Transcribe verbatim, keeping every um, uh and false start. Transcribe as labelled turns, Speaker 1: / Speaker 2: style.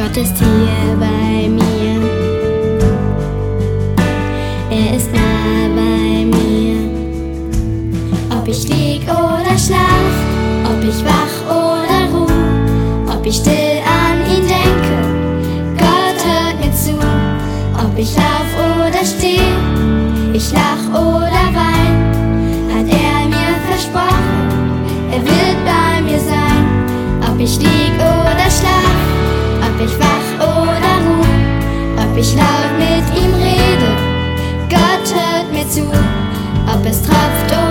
Speaker 1: Gott ist hier bei mir. Er ist nah bei mir. Ob ich lieg oder schlaf, ob ich wach oder ruh, ob ich still an ihn denke, Gott hört mir zu. Ob ich lauf oder steh, ich lach oder wein, hat er mir versprochen, er wird bei mir sein. Ob ich lieg oder schlaf, ob ich wach oder ruh, ob ich laut mit ihm rede, Gott hört mir zu. Ob es tropft oder